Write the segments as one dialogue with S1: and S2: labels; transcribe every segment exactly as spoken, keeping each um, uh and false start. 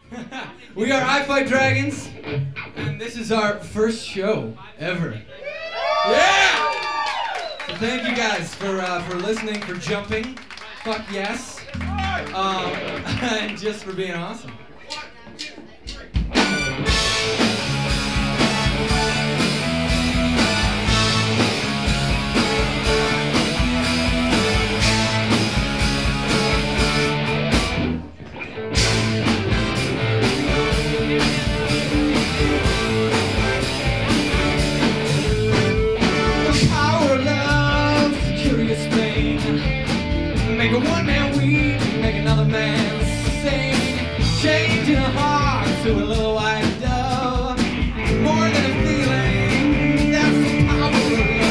S1: We are I Fight Dragons, and this is our first show ever. Yeah! So thank you guys for uh, for listening, for jumping. Fuck yes. Um, and just for being awesome. Make a one-man weep, make another man sing, changing a heart to a little white dove. More than a feeling, that's the power of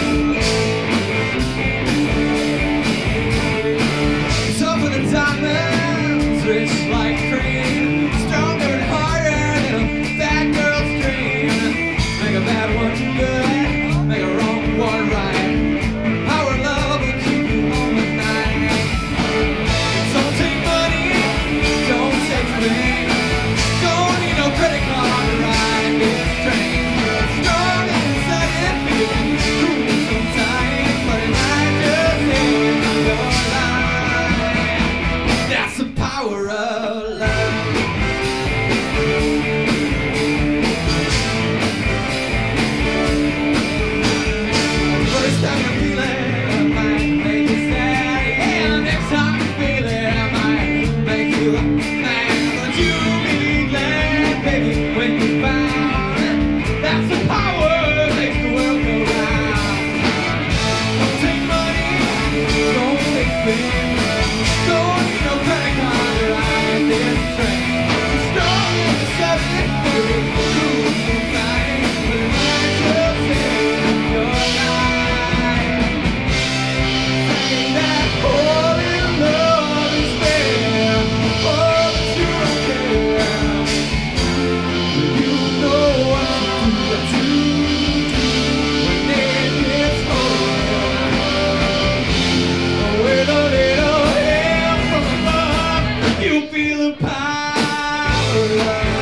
S1: love. Tougher than diamonds, rich like cream, stronger and harder than a bad girl's dream. Make a bad one good, make a wrong one right. Feel the power of